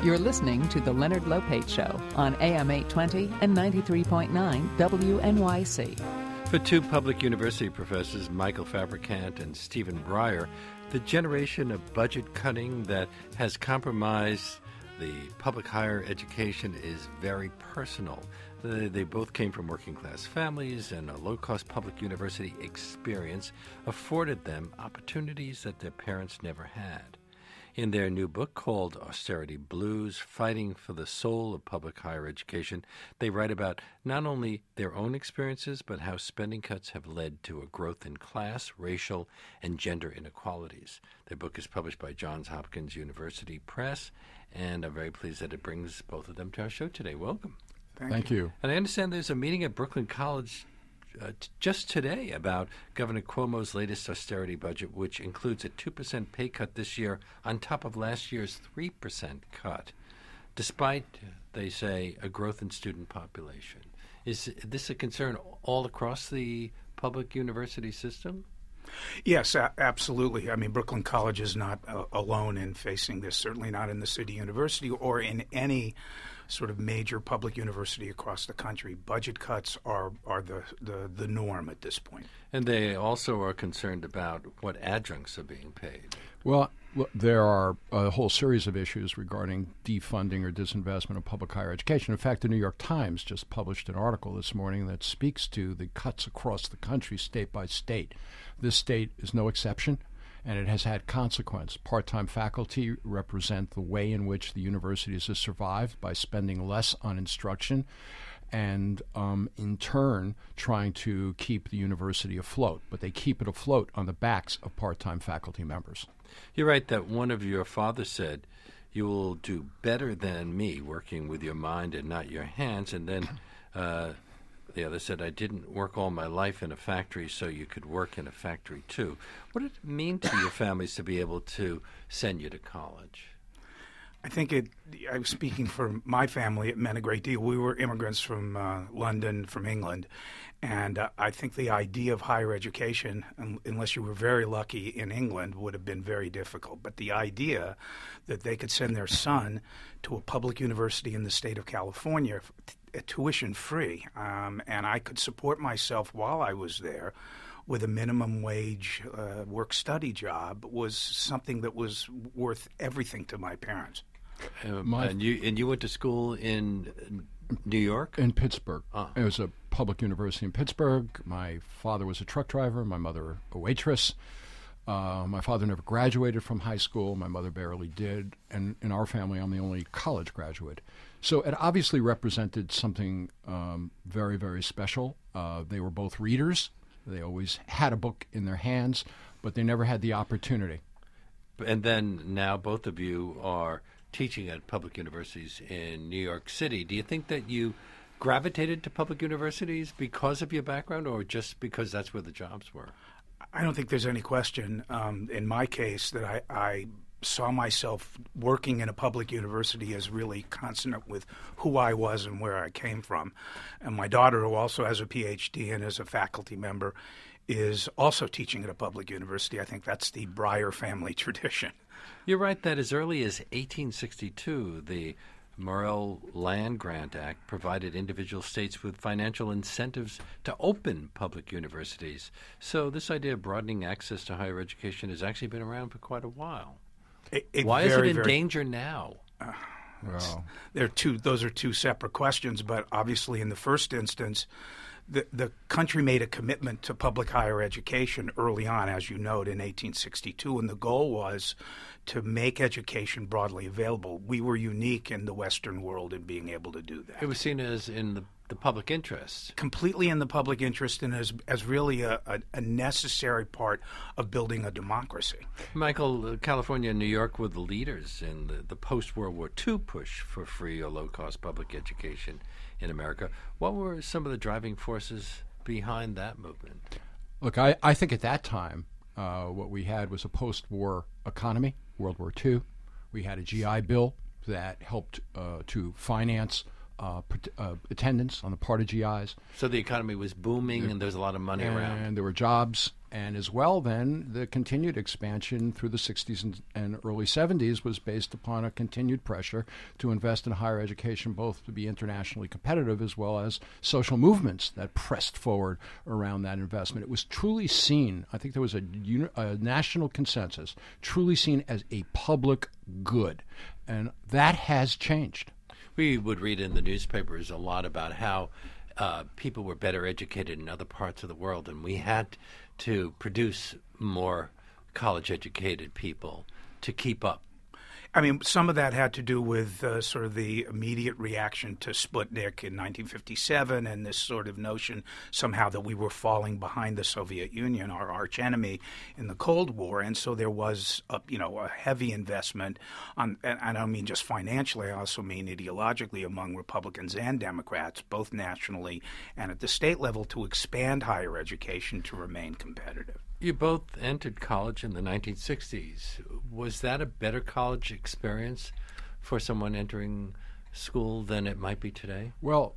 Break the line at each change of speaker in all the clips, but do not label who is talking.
You're listening to The Leonard Lopate Show on AM 820 and 93.9 WNYC.
For two public university professors, Michael Fabricant and Stephen Breyer, the generation of budget cutting that has compromised the public higher education is very personal. They both came from working-class families, and a low-cost public university experience afforded them opportunities that their parents never had. In their new book called Austerity Blues, Fighting for the Soul of Public Higher Education, they write about not only their own experiences, but how spending cuts have led to a growth in class, racial, and gender inequalities. Their book is published by Johns Hopkins University Press, and I'm very pleased that it brings both of them to our show today. Welcome.
Thank you.
And I understand there's a meeting at Brooklyn College just today about Governor Cuomo's latest austerity budget, which includes a 2% pay cut this year on top of last year's 3% cut, despite, they say, a growth in student population. Is this a concern all across the public university system?
Yes, absolutely. I mean, Brooklyn College is not alone in facing this, certainly not in the City University or in any sort of major public university across the country. Budget cuts are the norm at this point.
And they also are concerned about what adjuncts are being paid.
Well, there are a whole series of issues regarding defunding or disinvestment of public higher education. In fact, the New York Times just published an article this morning that speaks to the cuts across the country state by state. This state is no exception, and it has had consequence. Part-time faculty represent the way in which the universities have survived by spending less on instruction and, in turn, trying to keep the university afloat. But they keep it afloat on the backs of part-time faculty members.
You're right that one of your fathers said, you will do better than me working with your mind and not your hands. And then the other said, I didn't work all my life in a factory so you could work in a factory too. What did it mean to your families to be able to send you to college?
I think I was speaking for my family, it meant a great deal. We were immigrants from London, from England, and I think the idea of higher education, unless you were very lucky in England, would have been very difficult. But the idea that they could send their son to a public university in the state of California, tuition free, and I could support myself while I was there with a minimum wage work-study job was something that was worth everything to my parents.
And you went to school in New York?
In Pittsburgh. It was a public university in Pittsburgh. My father was a truck driver, my mother a waitress. My father never graduated from high school. My mother barely did. And in our family, I'm the only college graduate. So it obviously represented something very, very special. They were both readers. They always had a book in their hands, but they never had the opportunity.
And then now both of you are teaching at public universities in New York City. Do you think that you gravitated to public universities because of your background or just because that's where the jobs were?
I don't think there's any question in my case that I saw myself working in a public university as really consonant with who I was and where I came from. And my daughter, who also has a PhD and is a faculty member, is also teaching at a public university. I think that's the Breyer family tradition.
You're right that as early as 1862, the Morrill Land Grant Act provided individual states with financial incentives to open public universities. So this idea of broadening access to higher education has actually been around for quite a while. Why is it in danger now?
Those are two separate questions, but obviously in the first instance, the country made a commitment to public higher education early on, as you note, in 1862, and the goal was to make education broadly available. We were unique in the Western world in being able to do that.
It was seen as in the public interest.
Completely in the public interest and as really a necessary part of building a democracy.
Michael, California and New York were the leaders in the post-World War II push for free or low-cost public education in America. What were some of the driving forces behind that movement?
Look, I think at that time what we had was a post-war economy, World War II. We had a GI Bill that helped to finance attendance on the part of GIs.
So the economy was booming and there was a lot of money around.
And there were jobs. And as well, then, the continued expansion through the 60s and early 70s was based upon a continued pressure to invest in higher education, both to be internationally competitive as well as social movements that pressed forward around that investment. It was truly seen, I think there was a national consensus, truly seen as a public good. And that has changed.
We would read in the newspapers a lot about how people were better educated in other parts of the world, and we had to produce more college-educated people to keep up.
I mean, some of that had to do with sort of the immediate reaction to Sputnik in 1957 and this sort of notion somehow that we were falling behind the Soviet Union, our archenemy, in the Cold War. And so there was a heavy investment on, and I don't mean just financially, I also mean ideologically among Republicans and Democrats, both nationally and at the state level, to expand higher education to remain competitive.
You both entered college in the 1960s. Was that a better college experience for someone entering school than it might be today?
Well,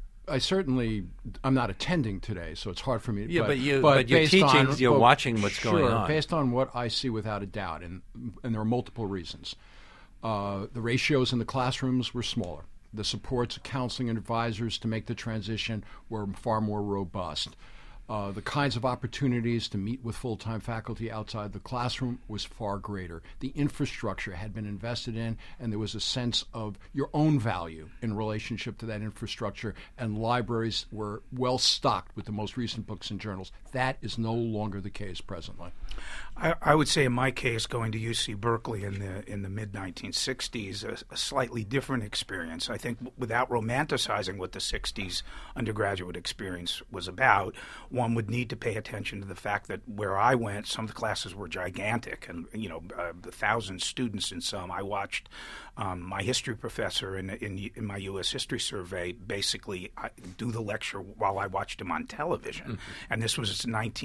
I'm not attending today, so it's hard for me.
Yeah, but you're teaching, you're watching what's going on.
Based on what I see without a doubt, and there are multiple reasons. The ratios in the classrooms were smaller. The supports of counseling and advisors to make the transition were far more robust. The kinds of opportunities to meet with full-time faculty outside the classroom was far greater. The infrastructure had been invested in, and there was a sense of your own value in relationship to that infrastructure, and libraries were well stocked with the most recent books and journals. That is no longer the case presently.
I would say in my case, going to UC Berkeley in the mid-1960s, a slightly different experience. I think without romanticizing what the 60s undergraduate experience was about, one would need to pay attention to the fact that where I went, some of the classes were gigantic, and 1,000 students in some. I watched my history professor in my U.S. history survey basically do the lecture while I watched him on television, and this was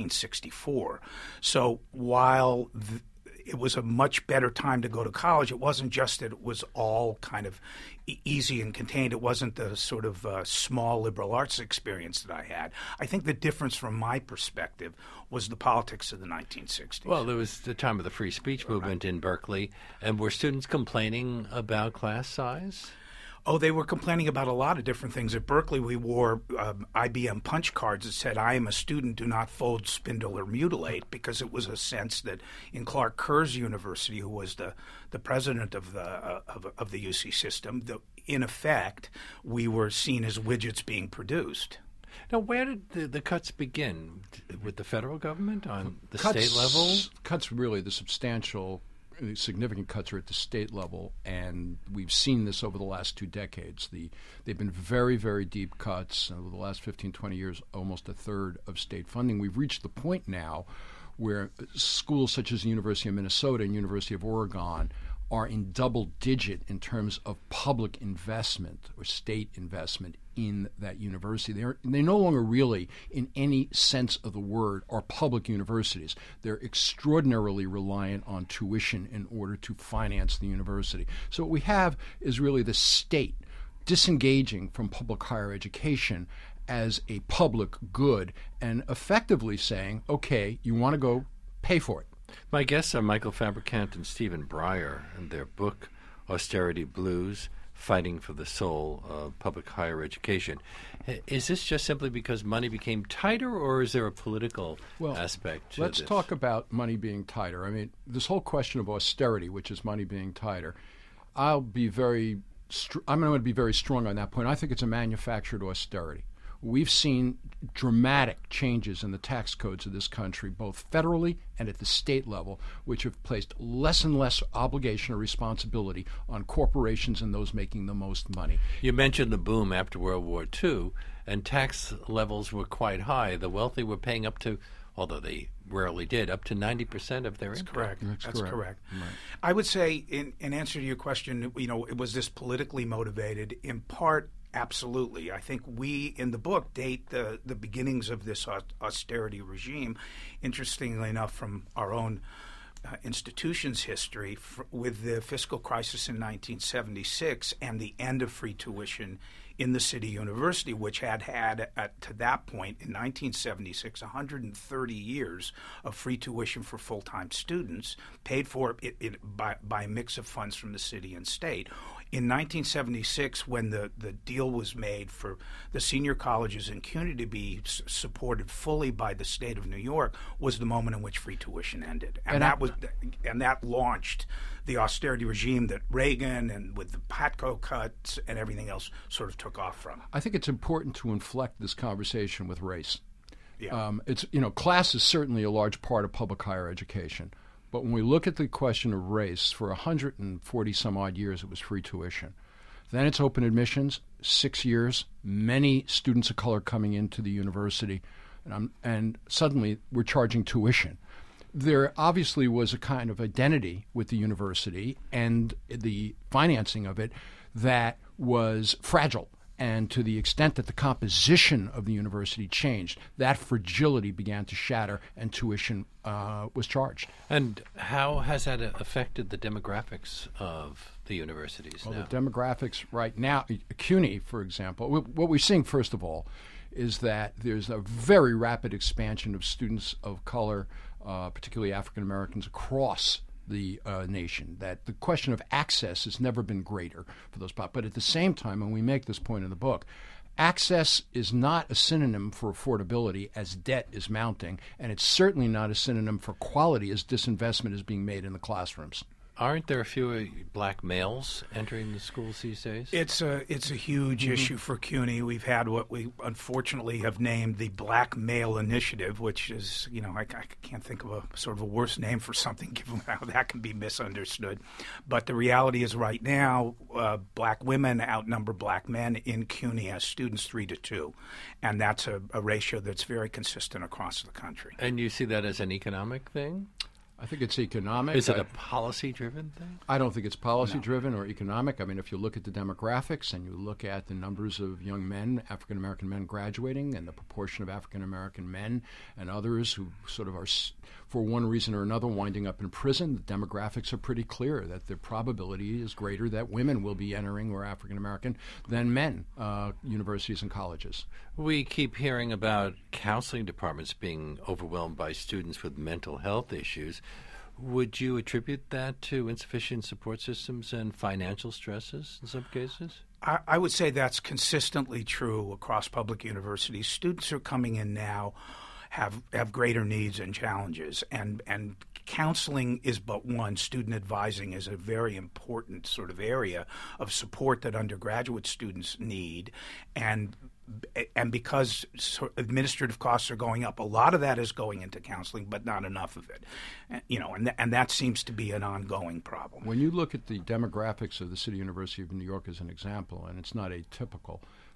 1964. So while it was a much better time to go to college, it wasn't just that it was all kind of easy and contained. It wasn't the sort of small liberal arts experience that I had. I think the difference from my perspective was the politics of the 1960s.
Well, there was the time of the free speech movement in Berkeley, and were students complaining about class size?
Oh, they were complaining about a lot of different things. At Berkeley, we wore IBM punch cards that said, "I am a student, do not fold, spindle, or mutilate," because it was a sense that in Clark Kerr's university, who was the president of the UC system, in effect, we were seen as widgets being produced.
Now, where did the cuts begin? With the federal government on the state level?
Cuts, really, the significant cuts are at the state level, and we've seen this over the last 2 decades. They've been very, very deep cuts. Over the last 15, 20 years, almost a third of state funding. We've reached the point now where schools such as the University of Minnesota and University of Oregon are in double digit in terms of public investment or state investment in that university. They no longer really, in any sense of the word, are public universities. They're extraordinarily reliant on tuition in order to finance the university. So what we have is really the state disengaging from public higher education as a public good and effectively saying, okay, you want to go, pay for it.
My guests are Michael Fabricant and Stephen Breyer, and their book, Austerity Blues, Fighting for the Soul of Public Higher Education. Is this just simply because money became tighter, or is there a political aspect to
let's
this?
talk about money being tighter. I mean, this whole question of austerity, which is money being tighter, I'm going to be very strong on that point. I think it's a manufactured austerity. We've seen dramatic changes in the tax codes of this country, both federally and at the state level, which have placed less and less obligation or responsibility on corporations and those making the most money.
You mentioned the boom after World War II, and tax levels were quite high. The wealthy were paying up to, although they rarely did, up to 90% of their income.
Correct. That's correct.
Right.
I would say, in answer to your question, was this politically motivated? In part, absolutely. I think we, in the book, date the beginnings of this austerity regime, interestingly enough, from our own institution's history with the fiscal crisis in 1976 and the end of free tuition in the City University, which had to that point in 1976 130 years of free tuition for full-time students, paid for by a mix of funds from the city and state. In 1976, when the deal was made for the senior colleges in CUNY to be supported fully by the state of New York, was the moment in which free tuition ended, and that launched the austerity regime that Reagan and with the PATCO cuts and everything else sort of took off from.
I think it's important to inflect this conversation with race.
Yeah.
Class is certainly a large part of public higher education. But when we look at the question of race, for 140 some odd years it was free tuition. Then it's open admissions, 6 years, many students of color coming into the university, and suddenly we're charging tuition. There obviously was a kind of identity with the university and the financing of it that was fragile. And to the extent that the composition of the university changed, that fragility began to shatter and tuition was charged.
And how has that affected the demographics of the universities now?
The demographics right now, CUNY, for example, what we're seeing, first of all, is that there's a very rapid expansion of students of color, particularly African Americans, across the nation, that the question of access has never been greater for those pop. But at the same time, and we make this point in the book, access is not a synonym for affordability as debt is mounting, and it's certainly not a synonym for quality as disinvestment is being made in the classrooms.
Aren't there fewer black males entering the schools these days?
It's a huge issue for CUNY. We've had what we unfortunately have named the Black Male Initiative, which is, I can't think of a sort of a worse name for something given how that can be misunderstood. But the reality is right now, black women outnumber black men in CUNY as students 3-2. And that's a ratio that's very consistent across the country.
And you see that as an economic thing?
I think it's economic.
Is it a policy-driven thing?
I don't think it's policy-driven or economic. I mean, if you look at the demographics and you look at the numbers of young men, African-American men graduating, and the proportion of African-American men and others who sort of are, for one reason or another, winding up in prison, the demographics are pretty clear that the probability is greater that women will be entering, or African-American, than men, universities and colleges.
We keep hearing about counseling departments being overwhelmed by students with mental health issues. Would you attribute that to insufficient support systems and financial stresses in some cases?
I would say that's consistently true across public universities. Students who are coming in now have greater needs and challenges, and counseling is but one. Student advising is a very important sort of area of support that undergraduate students need, and because administrative costs are going up, a lot of that is going into counseling, but not enough of it. And that seems to be an ongoing problem.
When you look at the demographics of the City University of New York as an example, and it's not atypical,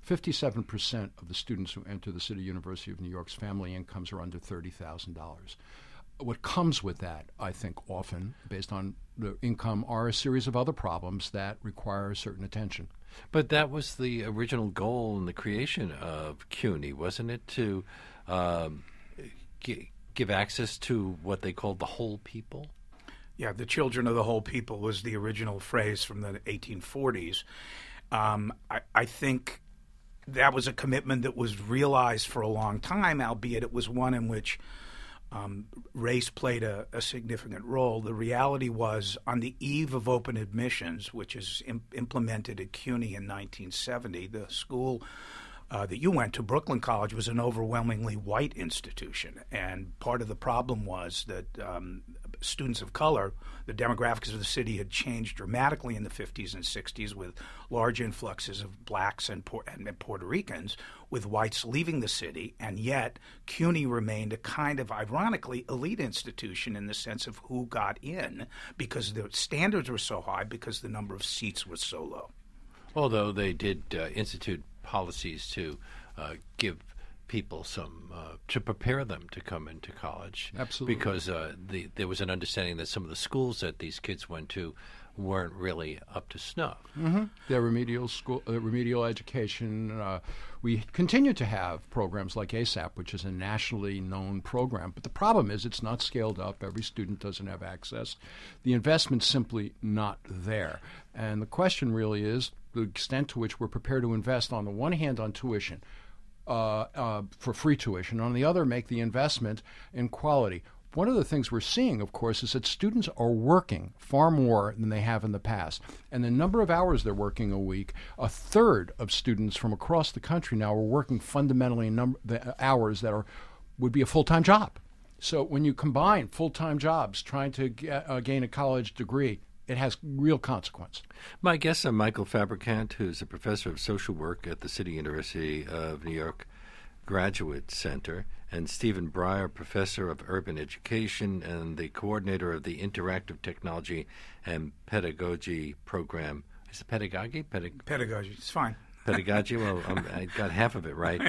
57% of the students who enter the City University of New York's family incomes are under $30,000. What comes with that, I think, often, based on the income, are a series of other problems that require certain attention.
But that was the original goal in the creation of CUNY, wasn't it? To give access to what they called the whole people?
Yeah, the children of the whole people was the original phrase from the 1840s. I think that was a commitment that was realized for a long time, albeit it was one in which race played a significant role. The reality was, on the eve of open admissions, which is implemented at CUNY in 1970, the school that you went to, Brooklyn College, was an overwhelmingly white institution. And part of the problem was that students of color, the demographics of the city had changed dramatically in the 50s and 60s with large influxes of blacks and Puerto Ricans, with whites leaving the city, and yet CUNY remained a kind of, ironically, elite institution in the sense of who got in, because the standards were so high, because the number of seats was so low.
Although they did institute policies to give people some to prepare them to come into college.
Absolutely.
Because there was an understanding that some of the schools that these kids went to weren't really up to snuff.
Mm-hmm. Their remedial education. We continue to have programs like ASAP, which is a nationally known program. But the problem is it's not scaled up. Every student doesn't have access. The investment's simply not there. And the question really is the extent to which we're prepared to invest, on the one hand, on tuition, for free tuition, on the other, make the investment in quality. One of the things we're seeing, of course, is that students are working far more than they have in the past. And the number of hours they're working a week, a third of students from across the country now are working fundamentally the hours that would be a full-time job. So when you combine full-time jobs trying to gain a college degree, it has real consequence.
My guests are Michael Fabricant, who's a professor of social work at the City University of New York Graduate Center, and Stephen Breyer, professor of urban education and the coordinator of the Interactive Technology and Pedagogy program. Is it pedagogy?
Pedagogy. It's fine.
Pedagogy? Well, I got half of it right.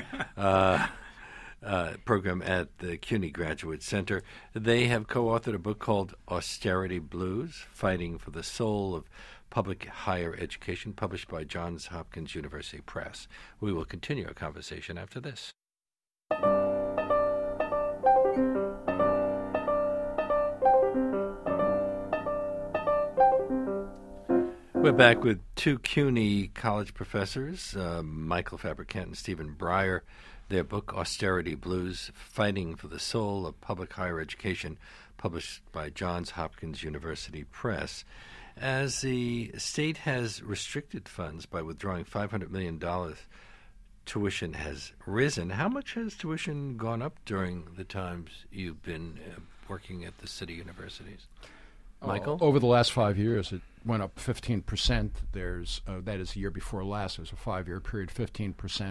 Program at the CUNY Graduate Center. They have co-authored a book called Austerity Blues, Fighting for the Soul of Public Higher Education, published by Johns Hopkins University Press. We will continue our conversation after this. We're back with two CUNY college professors, Michael Fabricant and Stephen Breyer. Their book, Austerity Blues, Fighting for the Soul of Public Higher Education, published by Johns Hopkins University Press. As the state has restricted funds by withdrawing $500 million, tuition has risen. How much has tuition gone up during the times you've been working at the city universities? Michael?
Over the last 5 years, it went up 15%. That is the year before last. There's a 5-year period, 15%.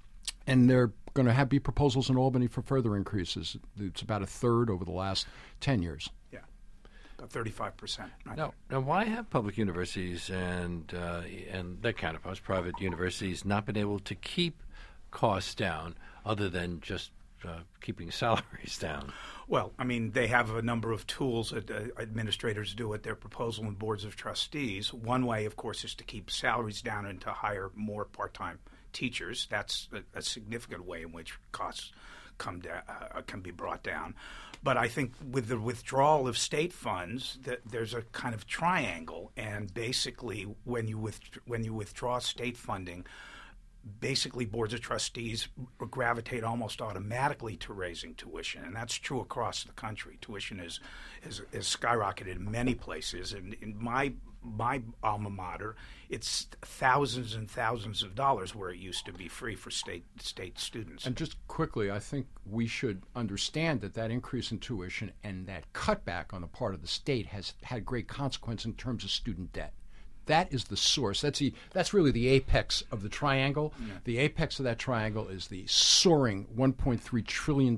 And there are going to be proposals in Albany for further increases. It's about a third over the last 10 years.
Yeah, about 35%.
Now, why have public universities and their counterparts, private universities, not been able to keep costs down other than just keeping salaries down?
Well, I mean, they have a number of tools that administrators do at their proposal and boards of trustees. One way, of course, is to keep salaries down and to hire more part-time teachers. That's a significant way in which costs can be brought down. But I think with the withdrawal of state funds, there's a kind of triangle. And basically, when you withdraw state funding, basically boards of trustees gravitate almost automatically to raising tuition, and that's true across the country. Tuition is skyrocketed in many places, and in my alma mater, it's thousands and thousands of dollars where it used to be free for state students.
And just quickly, I think we should understand that increase in tuition and that cutback on the part of the state has had great consequence in terms of student debt. That is the source. That's really the apex of the triangle. Yeah. The apex of that triangle is the soaring $1.3 trillion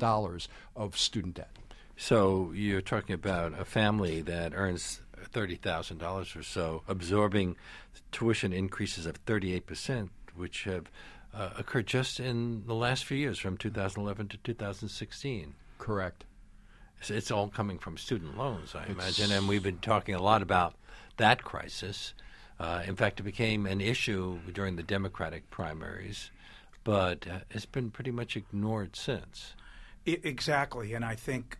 of student debt.
So you're talking about a family that earns $30,000 or so, absorbing tuition increases of 38%, which have occurred just in the last few years, from 2011 to 2016.
Correct.
So it's all coming from student loans, I imagine, and we've been talking a lot about that crisis. In fact, it became an issue during the Democratic primaries, but it's been pretty much ignored since.
Exactly, and I think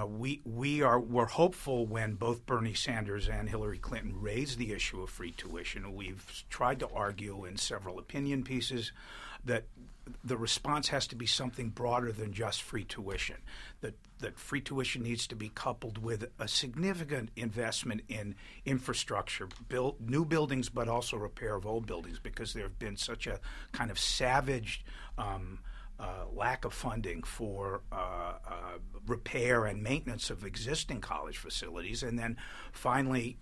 we're hopeful when both Bernie Sanders and Hillary Clinton raised the issue of free tuition. We've tried to argue in several opinion pieces that the response has to be something broader than just free tuition, that free tuition needs to be coupled with a significant investment in infrastructure, new buildings, but also repair of old buildings, because there have been such a kind of savage lack of funding for repair and maintenance of existing college facilities, and then finally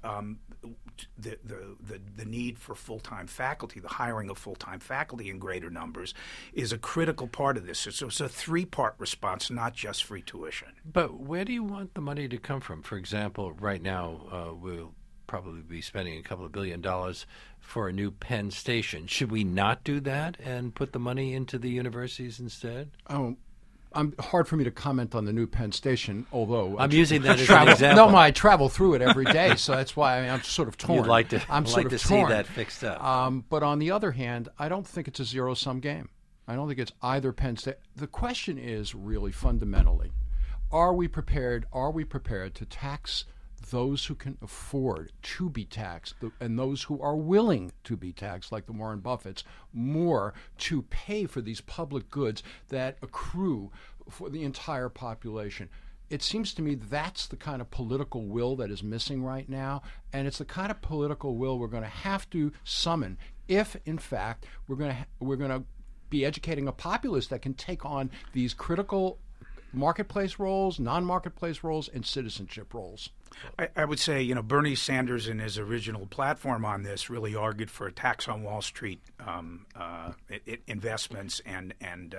the need for full-time faculty, the hiring of full-time faculty in greater numbers, is a critical part of this. So it's a three-part response, not just free tuition.
But where do you want the money to come from? For example, right now we'll probably be spending a couple of $1 billion for a new Penn Station. Should we not do that and put the money into the universities instead?
hard for me to comment on the new Penn Station, although
I'm using that as an example.
No, I travel through it every day, so that's why I'm sort of torn.
You'd like to,
I'm
like to see that fixed up.
But on the other hand, I don't think it's a zero-sum game. I don't think it's either Penn State. The question is really fundamentally, are we prepared to tax those who can afford to be taxed and those who are willing to be taxed, like the Warren Buffetts, more to pay for these public goods that accrue for the entire population? It seems to me that's the kind of political will that is missing right now, and it's the kind of political will we're going to have to summon if, in fact, we're going to be educating a populace that can take on these critical marketplace roles, non-marketplace roles, and citizenship roles.
I would say, Bernie Sanders in his original platform on this really argued for a tax on Wall Street investments and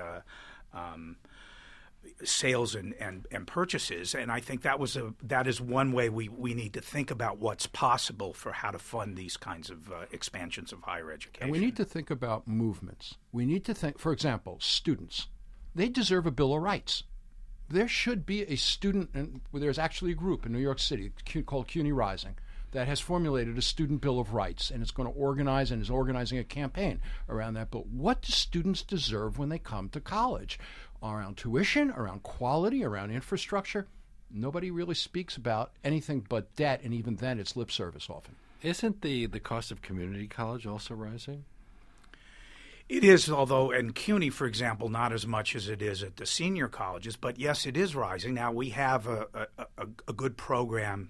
sales and purchases, and I think that is one way we need to think about what's possible for how to fund these kinds of expansions of higher education.
And we need to think about movements. We need to think, for example, students. They deserve a Bill of Rights. There should be a student, and there's actually a group in New York City called CUNY Rising that has formulated a student Bill of Rights, and it's going to organize and is organizing a campaign around that bill. What do students deserve when they come to college? Around tuition, around quality, around infrastructure? Nobody really speaks about anything but debt, and even then it's lip service often.
Isn't the cost of community college also rising?
It is, although in CUNY, for example, not as much as it is at the senior colleges. But yes, it is rising. Now we have a good program,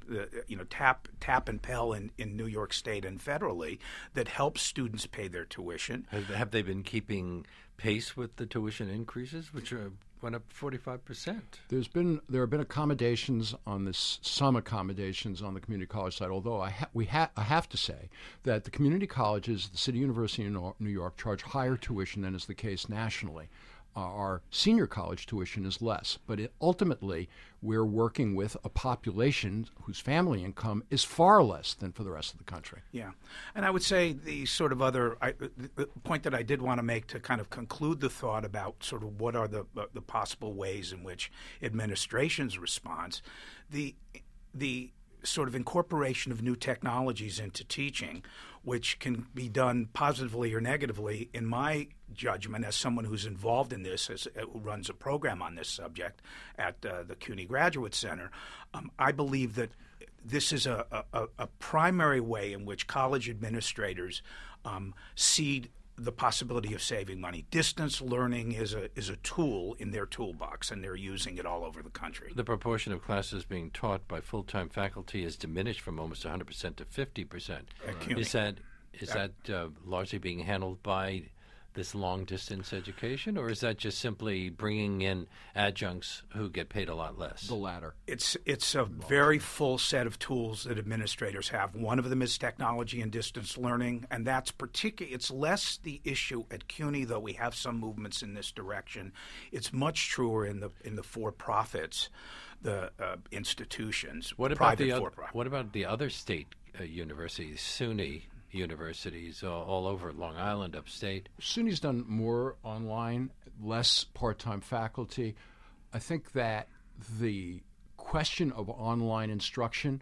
TAP and Pell in New York State and federally, that helps students pay their tuition.
Have they been keeping pace with the tuition increases, which went up 45%?
There have been accommodations on this, some accommodations on the community college side. Although I have to say that the community colleges, the City University in New York, charge higher tuition than is the case nationally. Our senior college tuition is less, but ultimately we're working with a population whose family income is far less than for the rest of the country.
Yeah, and I would say the sort of the point that I did want to make to kind of conclude the thought about sort of what are the possible ways in which administrations respond, the sort of incorporation of new technologies into teaching, which can be done positively or negatively, in my judgment, as someone who's involved in this, who runs a program on this subject at the CUNY Graduate Center, I believe that this is a primary way in which college administrators see the possibility of saving money. Distance learning is a tool in their toolbox, and they're using it all over the country.
The proportion of classes being taught by full-time faculty has diminished from almost 100% to 50%. Is that largely being handled by this long-distance education, or is that just simply bringing in adjuncts who get paid a lot less?
The latter.
It's a very full set of tools that administrators have. One of them is technology and distance learning, and that's it's less the issue at CUNY, though we have some movements in this direction. It's much truer in the for-profits, the institutions.
What about the other state universities, SUNY universities all over Long Island, upstate?
SUNY's done more online, less part-time faculty. I think that the question of online instruction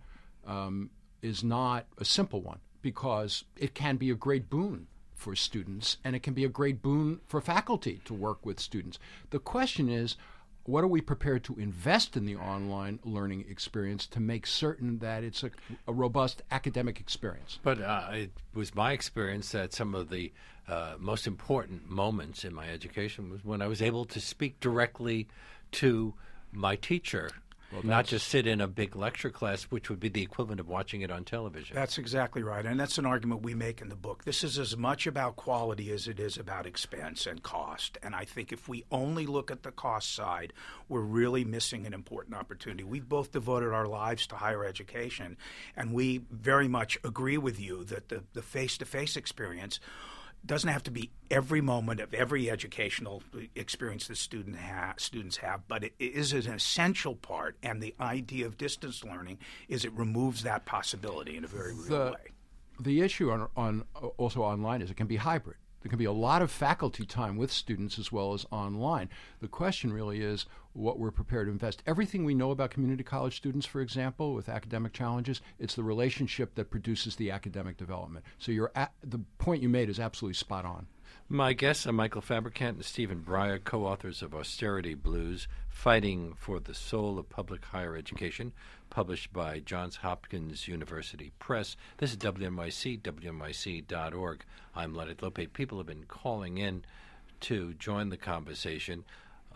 is not a simple one, because it can be a great boon for students, and it can be a great boon for faculty to work with students. The question is, what are we prepared to invest in the online learning experience to make certain that it's a robust academic experience?
But it was my experience that some of the most important moments in my education was when I was able to speak directly to my teacher, not just sit in a big lecture class, which would be the equivalent of watching it on television.
That's exactly right, and that's an argument we make in the book. This is as much about quality as it is about expense and cost, and I think if we only look at the cost side, we're really missing an important opportunity. We've both devoted our lives to higher education, and we very much agree with you that the face-to-face experience doesn't have to be every moment of every educational experience that students have, but it is an essential part, and the idea of distance learning is it removes that possibility in a very real way.
The issue on also online is it can be hybrid. There can be a lot of faculty time with students as well as online. The question really is what we're prepared to invest. Everything we know about community college students, for example, with academic challenges, it's the relationship that produces the academic development. So the point you made is absolutely spot on.
My guests are Michael Fabricant and Stephen Breyer, co-authors of Austerity Blues, Fighting for the Soul of Public Higher Education, published by Johns Hopkins University Press. This is WNYC, WNYC.org. I'm Leonard Lopate. People have been calling in to join the conversation.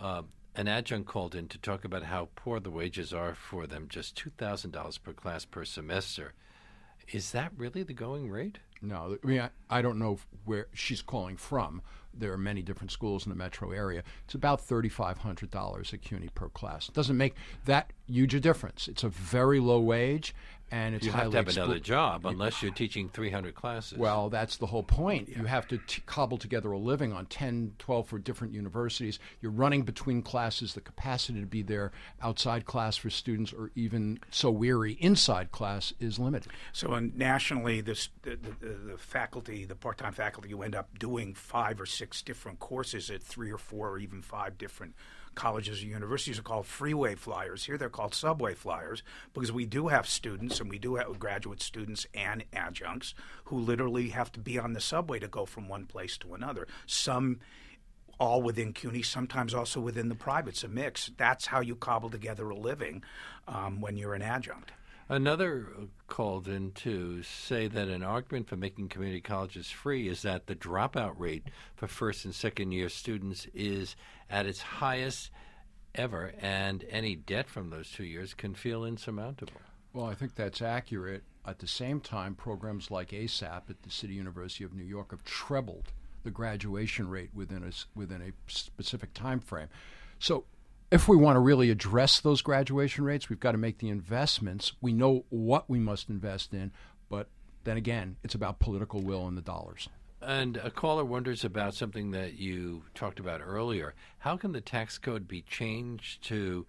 An adjunct called in to talk about how poor the wages are for them, just $2,000 per class per semester. Is that really the going rate?
No, I mean, I don't know where she's calling from. There are many different schools in the metro area. It's about $3,500 at CUNY per class. It doesn't make that huge a difference. It's a very low wage, and it's
you
highly
have to have another job unless you're teaching 300 classes.
Well, that's the whole point. You have to cobble together a living on 10, 12 for different universities. You're running between classes. The capacity to be there outside class for students or even so weary inside class is limited.
So nationally, the faculty, the part-time faculty, you end up doing 5 or 6 different courses at 3 or 4 or even 5 different colleges or universities are called freeway flyers. Here they're called subway flyers because we do have students, and we do have graduate students and adjuncts who literally have to be on the subway to go from one place to another. Some all within CUNY, sometimes also within the privates, a mix. That's how you cobble together a living when you're an adjunct.
Another called in to say that an argument for making community colleges free is that the dropout rate for first and second year students is at its highest ever, and any debt from those 2 years can feel insurmountable.
Well, I think that's accurate. At the same time, programs like ASAP at the City University of New York have trebled the graduation rate within a specific time frame. So if we want to really address those graduation rates, we've got to make the investments. We know what we must invest in, but then again, it's about political will and the dollars.
And a caller wonders about something that you talked about earlier. How can the tax code be changed to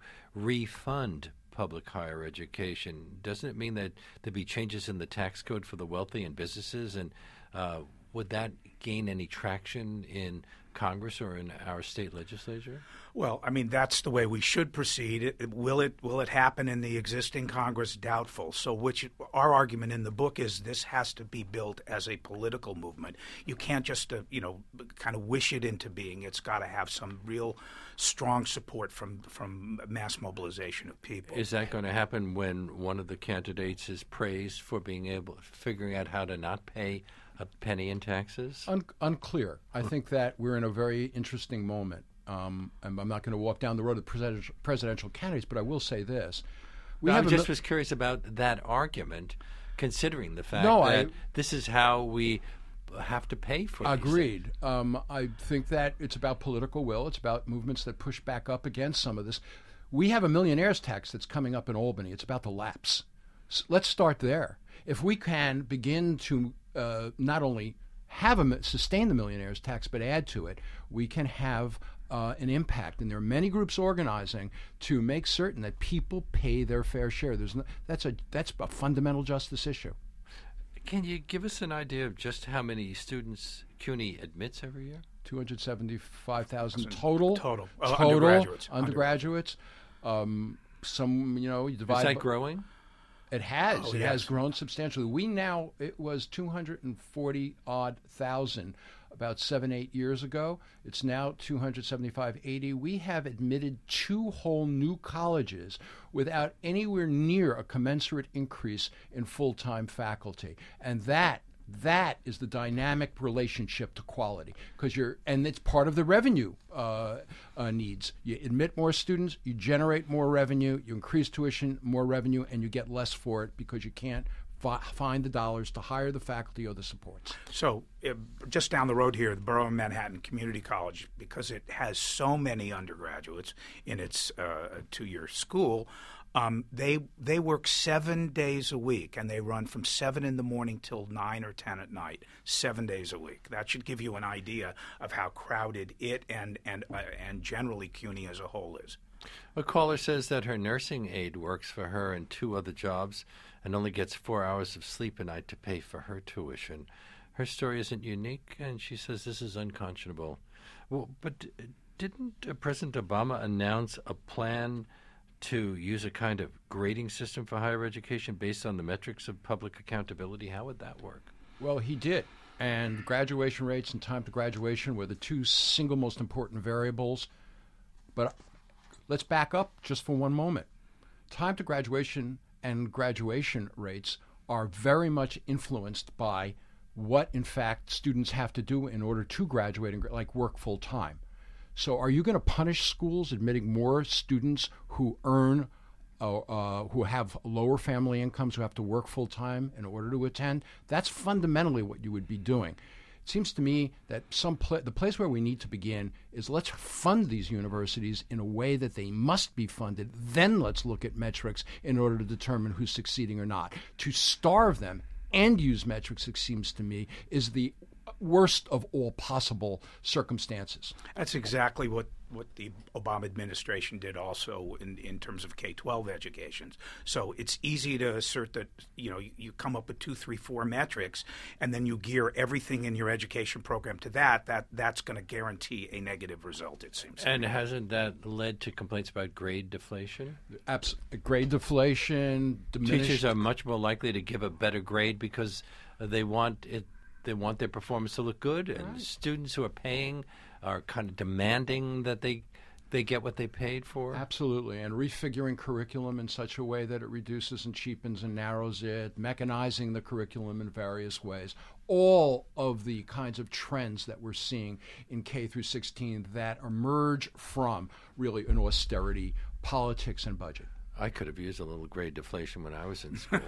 refund public higher education? Doesn't it mean that there'd be changes in the tax code for the wealthy and businesses? And would that gain any traction in Congress or in our state legislature?
Well, I mean, that's the way we should proceed. Will it happen in the existing Congress? Doubtful. So our argument in the book is this has to be built as a political movement. You can't just, kind of wish it into being. It's got to have some real strong support from mass mobilization of people.
Is that going to happen when one of the candidates is praised for figuring out how to not pay a penny in taxes?
Unclear. I think that we're in a very interesting moment. And I'm not going to walk down the road of presidential candidates, but I will say this.
I just was curious about that argument, considering the fact that this is how we have to pay for these
Agreed. I think that it's about political will. It's about movements that push back up against some of this. We have a millionaire's tax that's coming up in Albany. It's about to lapse. So let's start there. If we can begin to not only sustain the millionaire's tax, but add to it, we can have an impact. And there are many groups organizing to make certain that people pay their fair share. That's a fundamental justice issue.
Can you give us an idea of just how many students CUNY admits every year?
275,000 total.
Undergraduates.
Some, you divide.
Is that growing?
It has.
Oh,
it
yes.
has grown substantially. It was 240-odd thousand about 7-8 years ago. It's now 275-80. We have admitted 2 whole new colleges without anywhere near a commensurate increase in full-time faculty. And that is the dynamic relationship to quality, and it's part of the revenue needs. You admit more students, you generate more revenue, you increase tuition, more revenue, and you get less for it because you can't find the dollars to hire the faculty or the supports. So
just down the road here, the Borough of Manhattan Community College, because it has so many undergraduates in its 2-year school, they work 7 days a week, and they run from 7 in the morning till 9 or 10 at night, 7 days a week. That should give you an idea of how crowded it and generally CUNY as a whole is.
A caller says that her nursing aide works for her and 2 other jobs and only gets 4 hours of sleep a night to pay for her tuition. her story isn't unique, and she says this is unconscionable. Well, but didn't President Obama announce a plan to use a kind of grading system for higher education based on the metrics of public accountability? How would that work?
Well, he did. And graduation rates and time to graduation were the two single most important variables. But let's back up just for one moment. Time to graduation and graduation rates are very much influenced by what, in fact, students have to do in order to graduate and like work full time. So are you going to punish schools admitting more students who earn, who have lower family incomes, who have to work full time in order to attend? That's fundamentally what you would be doing. It seems to me that the place where we need to begin is let's fund these universities in a way that they must be funded. Then let's look at metrics in order to determine who's succeeding or not. To starve them and use metrics, it seems to me, is the worst of all possible circumstances.
That's exactly what the Obama administration did also in terms of K-12 education. So it's easy to assert that, you come up with 2, 3, 4 metrics, and then you gear everything in your education program to that's going to guarantee a negative result, it seems.
And hasn't that led to complaints about grade deflation?
Grade deflation,
Teachers are much more likely to give a better grade because they want it. They want their performance to look good, and right. Students who are paying are kind of demanding that they get what they paid for.
Absolutely, and refiguring curriculum in such a way that it reduces and cheapens and narrows it, mechanizing the curriculum in various ways. All of the kinds of trends that we're seeing in K through 16 that emerge from really an austerity politics and budget.
I could have used a little grade deflation when I was in school.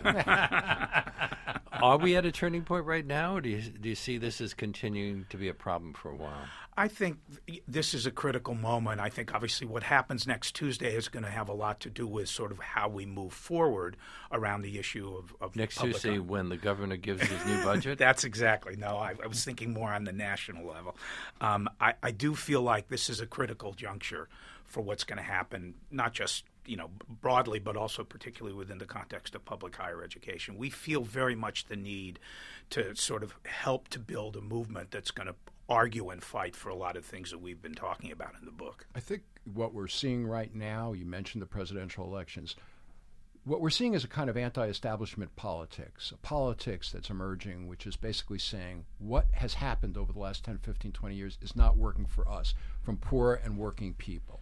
Are we at a turning point right now, or do you see this as continuing to be a problem for a while?
I think this is a critical moment. I think obviously what happens next Tuesday is going to have a lot to do with sort of how we move forward around the issue of
next Tuesday when the governor gives his new budget?
That's exactly. No, I was thinking more on the national level. I do feel like this is a critical juncture for what's going to happen, not just broadly, but also particularly within the context of public higher education. We feel very much the need to sort of help to build a movement that's going to argue and fight for a lot of things that we've been talking about in the book.
I think what we're seeing right now, you mentioned the presidential elections, what we're seeing is a kind of anti-establishment politics, a politics that's emerging, which is basically saying what has happened over the last 10, 15, 20 years is not working for us, from poor and working people.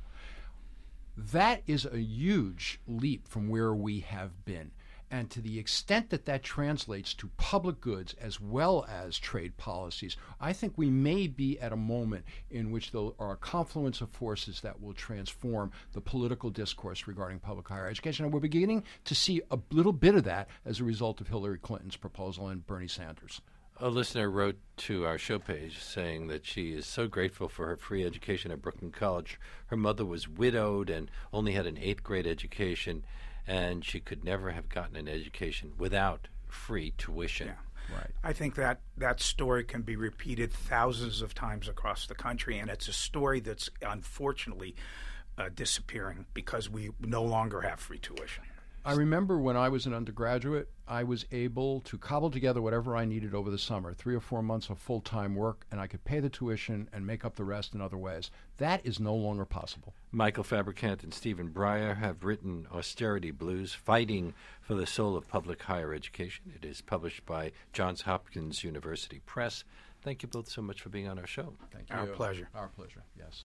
That is a huge leap from where we have been. And to the extent that that translates to public goods as well as trade policies, I think we may be at a moment in which there are a confluence of forces that will transform the political discourse regarding public higher education. And we're beginning to see a little bit of that as a result of Hillary Clinton's proposal and Bernie Sanders.
A listener wrote to our show page saying that she is so grateful for her free education at Brooklyn College. Her mother was widowed and only had an 8th grade education, and she could never have gotten an education without free tuition.
Yeah. Right. I think that story can be repeated thousands of times across the country, and it's a story that's unfortunately disappearing because we no longer have free tuition.
I remember when I was an undergraduate, I was able to cobble together whatever I needed over the summer, 3 or 4 months of full-time work, and I could pay the tuition and make up the rest in other ways. That is no longer possible.
Michael Fabricant and Stephen Breyer have written Austerity Blues, Fighting for the Soul of Public Higher Education. It is published by Johns Hopkins University Press. Thank you both so much for being on our show.
Thank you.
Our pleasure.
Our pleasure, yes.